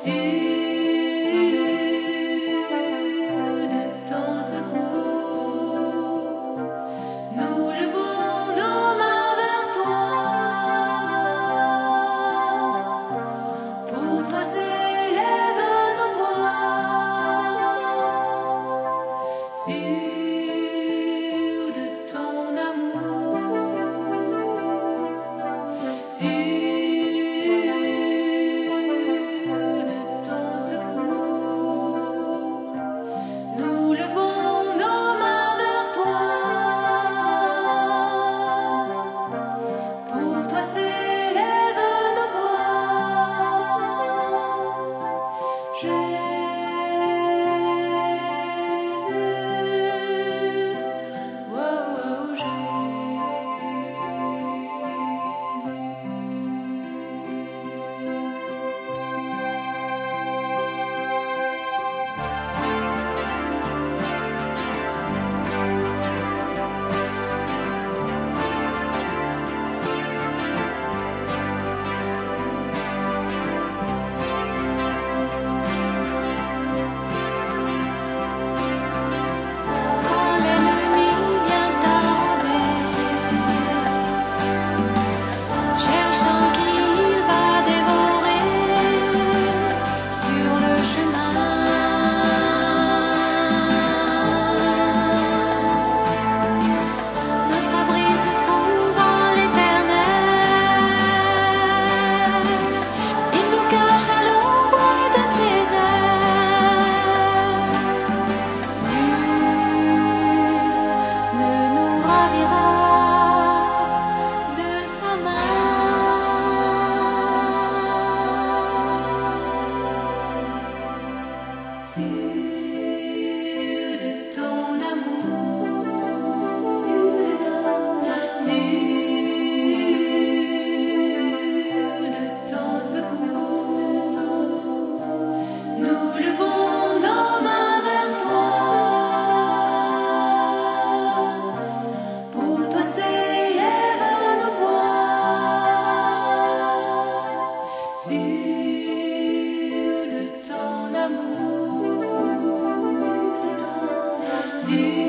de ton secours, nous levons nos mains vers toi. Pour toi s'élèvent nos voix, sûrs de ton amour, sûrs de ton secours. Nous levons nos mains vers toi. Pour toi s'élèvent nos voix. Jésus, oh, quand l'ennemi vient t'arronder, cherchant qui il va dévorer sur le chemin, notre abri se trouve en l'Éternel. Il nous cache à l'ombre de ses ailes. Nul ne nous ravira de sa main. Sûr de ton amour, sûr de ton secours, nous levons nos mains vers toi. Pour toi s'élèvent nos voix, sûrs de ton amour, sûrs